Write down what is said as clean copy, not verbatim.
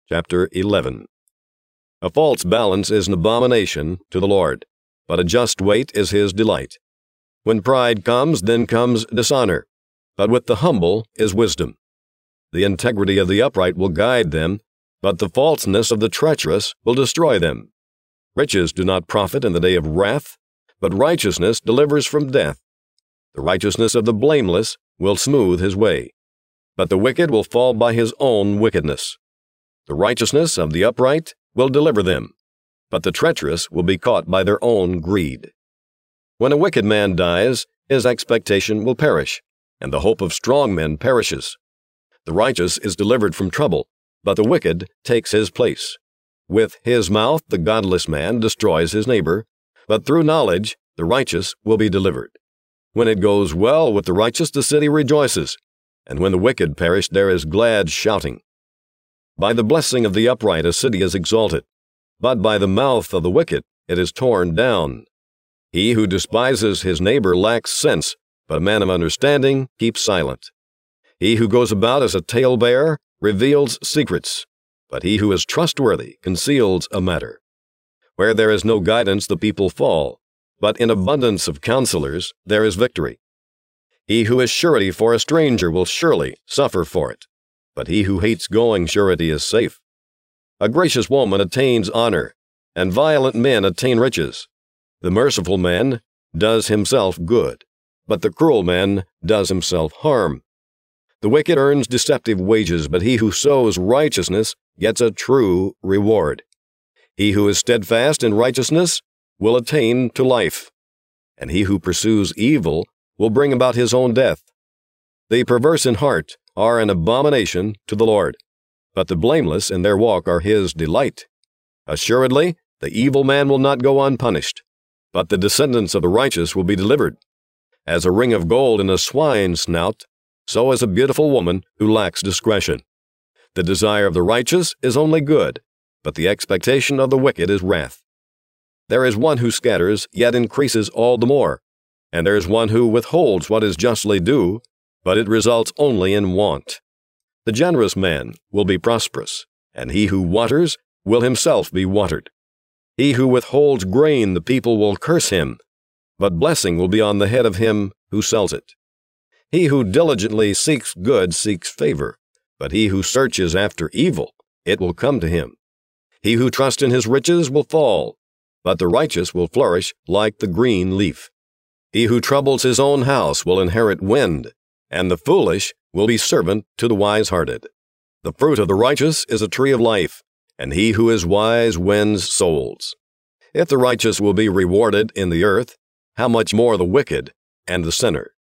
Chapter 11. A false balance is an abomination to the Lord, but a just weight is his delight. When pride comes, then comes dishonor, but with the humble is wisdom. The integrity of the upright will guide them, but the falseness of the treacherous will destroy them. Riches do not profit in the day of wrath, but righteousness delivers from death. The righteousness of the blameless will smooth his way, but the wicked will fall by his own wickedness. The righteousness of the upright will deliver them, but the treacherous will be caught by their own greed. When a wicked man dies, his expectation will perish, and the hope of strong men perishes. The righteous is delivered from trouble, but the wicked takes his place. With his mouth the godless man destroys his neighbor, but through knowledge the righteous will be delivered. When it goes well with the righteous, the city rejoices, and when the wicked perish, there is glad shouting. By the blessing of the upright a city is exalted, but by the mouth of the wicked it is torn down. He who despises his neighbor lacks sense, but a man of understanding keeps silent. He who goes about as a talebearer reveals secrets, but he who is trustworthy conceals a matter. Where there is no guidance the people fall, but in abundance of counselors there is victory. He who is surety for a stranger will surely suffer for it, but he who hates going surety is safe. A gracious woman attains honor, and violent men attain riches. The merciful man does himself good, but the cruel man does himself harm. The wicked earns deceptive wages, but he who sows righteousness gets a true reward. He who is steadfast in righteousness will attain to life, and he who pursues evil will bring about his own death. The perverse in heart are an abomination to the Lord, but the blameless in their walk are his delight. Assuredly, the evil man will not go unpunished, but the descendants of the righteous will be delivered. As a ring of gold in a swine's snout, so is a beautiful woman who lacks discretion. The desire of the righteous is only good, but the expectation of the wicked is wrath. There is one who scatters, yet increases all the more, and there is one who withholds what is justly due, but it results only in want. The generous man will be prosperous, and he who waters will himself be watered. He who withholds grain, the people will curse him, but blessing will be on the head of him who sells it. He who diligently seeks good seeks favor, but he who searches after evil, it will come to him. He who trusts in his riches will fall, but the righteous will flourish like the green leaf. He who troubles his own house will inherit wind, and the foolish will be servant to the wise-hearted. The fruit of the righteous is a tree of life, and he who is wise wins souls. If the righteous will be rewarded in the earth, how much more the wicked and the sinner?